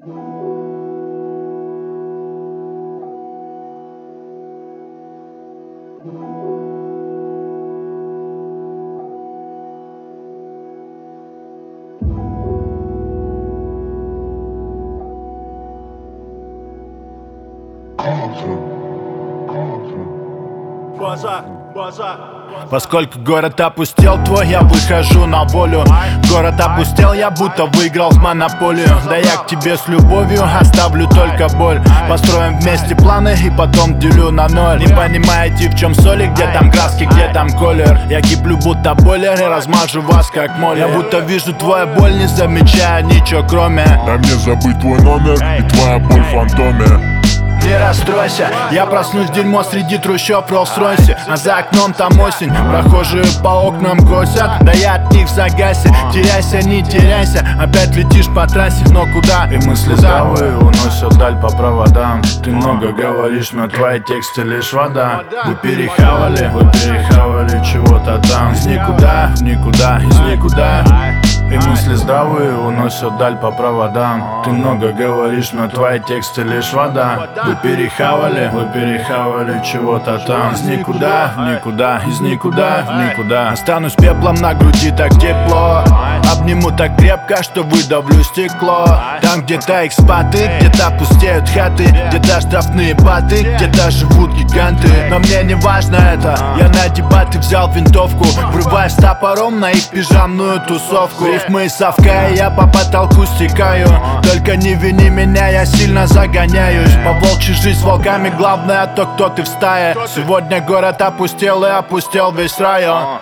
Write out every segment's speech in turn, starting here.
Поскольку город опустел твой, я выхожу на волю. Город опустел, я будто выиграл в монополию. Да я к тебе с любовью оставлю только боль. Построим вместе планы и потом делю на ноль. Не понимаете, в чем соли, где там краски, где там колер. Я киплю будто бойлер и размажу вас как моль. Я будто вижу твою боль, не замечая ничего кроме. Дай мне забыть твой номер и твоя боль в фантоме. Не расстройся, я проснусь дерьмо среди трущоб в Роллс-Ройсе. А за окном там осень, прохожие по окнам косят. Да я от них в загасе, теряйся, не теряйся. Опять летишь по трассе, но куда? И мысли здравые уносят даль по проводам. Ты много говоришь, но твои тексты лишь вода. Вы перехавали чего-то там. Из никуда, в никуда, из никуда. И мысли здравые уносят даль по проводам. Ты много говоришь, но твои тексты лишь вода. Вы перехавали чего-то там. Из никуда, в никуда, из никуда, в никуда. Останусь пеплом на груди, так тепло. Обниму так крепко, что выдавлю стекло. Там где-то экспаты, где-то пустеют хаты, где-то штрафные баты, где-то живут гиганты. Но мне не важно это, я на дебаты взял винтовку, врываясь топором на их пижамную тусовку. Рифмы совкая, я по потолку стекаю. Только не вини меня, я сильно загоняюсь. По волчьи жизнь с волками, главное то, кто ты в стае. Сегодня город опустел и опустел весь район.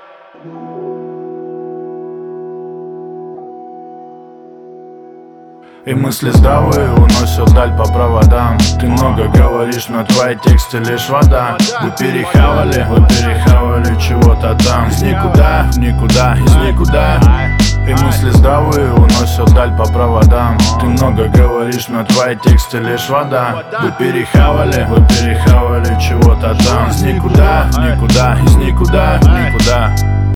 И мысли здравые уносят даль по проводам. Ты много говоришь, но твои тексты лишь вода. Вы перехавали чего-то там. Из никуда, в никуда, из никуда. И мысли здравые уносят даль по проводам. Ты много говоришь, но твои тексты лишь вода. Вы перехавали чего-то там. Из никуда, в никуда, из никуда, в никуда.